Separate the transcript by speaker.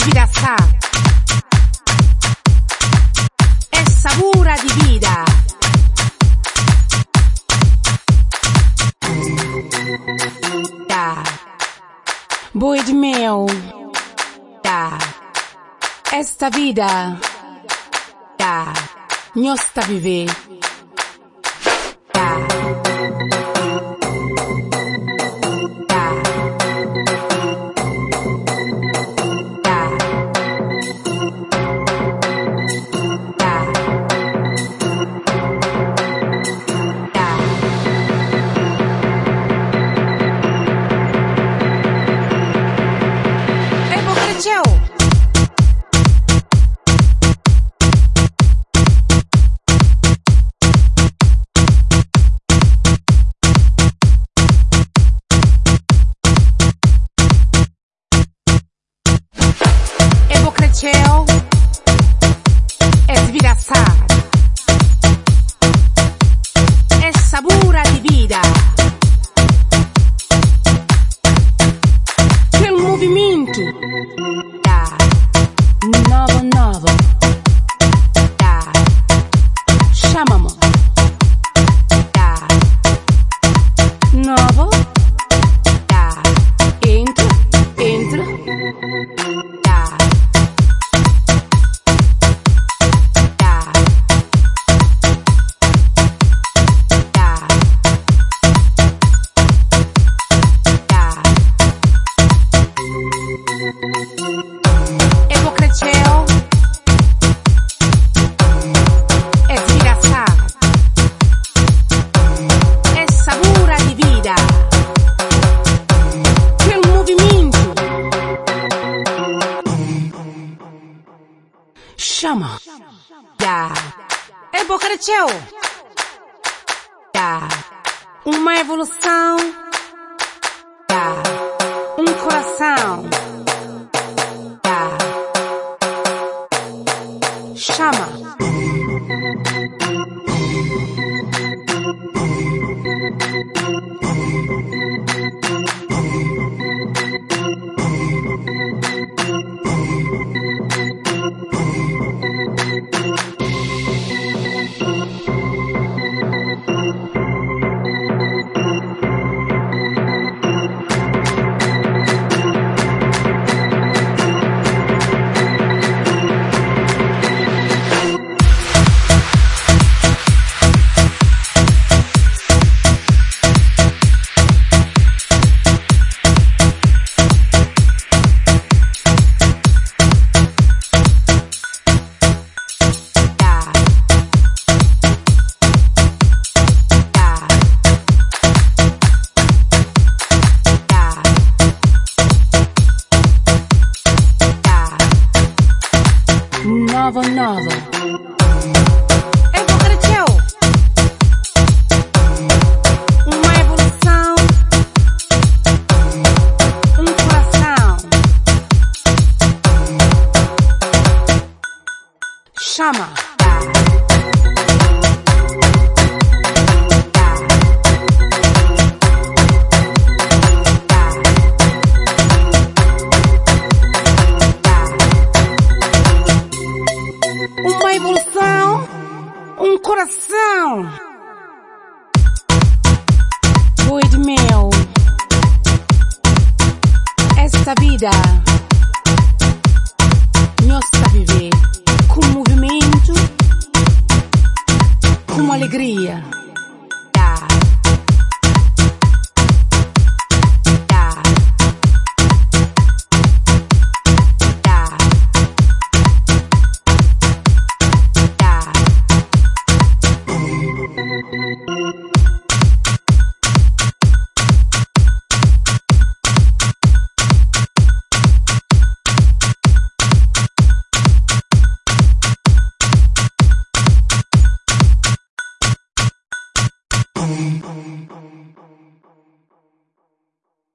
Speaker 1: desviraçar. Essa pura de vida. Boi de mel. Esta vida. Nós está viver. Cresceu, é desviraçar. Essa pura de vida. Quel movimento. Novo. Chama-me. Novo. Entra. Chama. É boca de teu. Uma evolução. Um coração. Chama. Novo. É boca de teu. Uma evolução. Um coração. Chama. Uma evolução, um coração. Boi de mel. Esta vida nós está viver com movimento, com alegria.